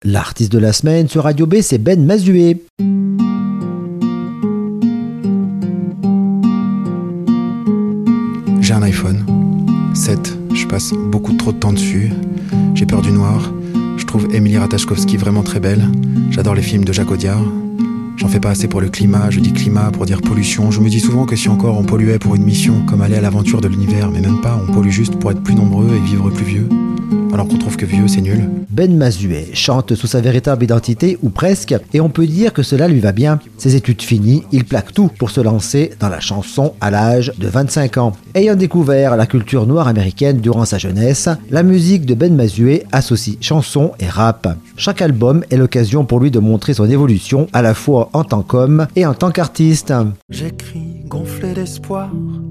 L'artiste de la semaine sur Radio B, c'est Ben Mazué. J'ai un iPhone 7, je passe beaucoup trop de temps dessus. J'ai peur du noir. Je trouve Émilie Ratajkowski vraiment très belle. J'adore les films de Jacques Audiard. J'en fais pas assez pour le climat, je dis climat pour dire pollution. Je me dis souvent que si encore on polluait pour une mission, comme aller à l'aventure de l'univers, mais même pas, on pollue juste pour être plus nombreux et vivre plus vieux. Alors qu'on trouve que vieux, c'est nul. Ben Mazué chante sous sa véritable identité, ou presque, et on peut dire que cela lui va bien. Ses études finies, il plaque tout pour se lancer dans la chanson à l'âge de 25 ans. Ayant découvert la culture noire américaine durant sa jeunesse, la musique de Ben Mazué associe chanson et rap. Chaque album est l'occasion pour lui de montrer son évolution, à la fois en tant qu'homme et en tant qu'artiste. J'écris gonflé d'espoir,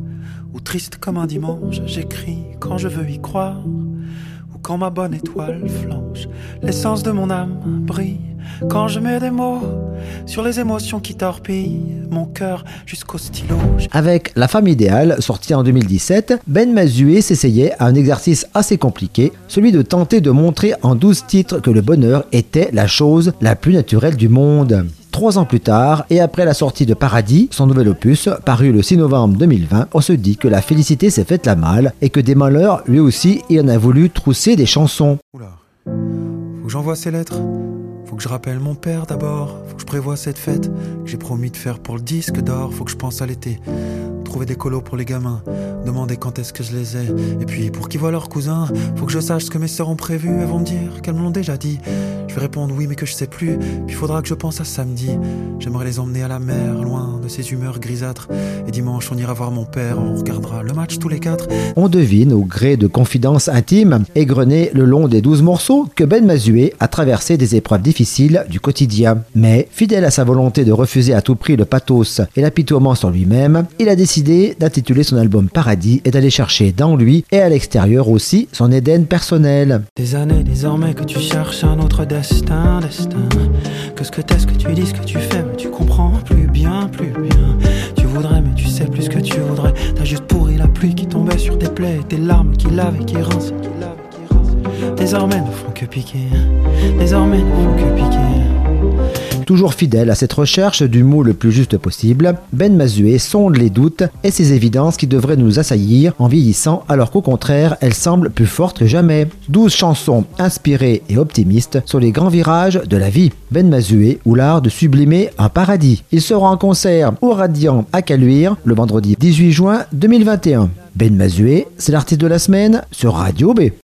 ou triste comme un dimanche. J'écris quand je veux y croire, quand ma bonne étoile flanche. L'essence de mon âme brille quand je mets des mots sur les émotions qui torpillent mon cœur jusqu'au stylo. Avec La femme idéale, sortie en 2017, Ben Mazué s'essayait à un exercice assez compliqué, celui de tenter de montrer en 12 titres que le bonheur était la chose la plus naturelle du monde. 3 ans plus tard, et après la sortie de Paradis, son nouvel opus, paru le 6 novembre 2020, on se dit que la félicité s'est faite la malle et que des malheurs, lui aussi, il en a voulu trousser des chansons. Oula, faut que j'envoie ces lettres, faut que je rappelle mon père d'abord, faut que je prévoie cette fête que j'ai promis de faire pour le disque d'or, faut que je pense à l'été, trouver des colos pour les gamins, demander quand est-ce que je les ai, et puis pour qu'ils voient leurs cousins, faut que je sache ce que mes sœurs ont prévu, elles vont me dire qu'elles me l'ont déjà dit. Je vais répondre oui mais que je sais plus, puis faudra que je pense à samedi. J'aimerais les emmener à la mer, loin de ces humeurs grisâtres. Et dimanche on ira voir mon père, on regardera le match tous les 4. On devine au gré de confidences intimes, égrenées le long des 12 morceaux, que Ben Mazué a traversé des épreuves difficiles du quotidien. Mais, fidèle à sa volonté de refuser à tout prix le pathos et l'apitoiement sur lui-même, il a décidé d'intituler son album Paradis et d'aller chercher dans lui et à l'extérieur aussi son Éden personnel. Des années désormais que tu cherches un autre destin. Que ce que t'es, ce que tu dis, ce que tu fais, mais tu comprends plus bien. Tu voudrais, mais tu sais plus ce que tu voudrais. T'as juste pourri la pluie qui tombait sur tes plaies, tes larmes qui lavent et qui rincent. Désormais ne font que piquer. Toujours fidèle à cette recherche du mot le plus juste possible, Ben Mazué sonde les doutes et ces évidences qui devraient nous assaillir en vieillissant alors qu'au contraire, elles semblent plus fortes que jamais. 12 chansons inspirées et optimistes sur les grands virages de la vie. Ben Mazué ou l'art de sublimer un paradis. Il sera en concert au Radiant à Caluire le vendredi 18 juin 2021. Ben Mazué, c'est l'artiste de la semaine sur Radio B.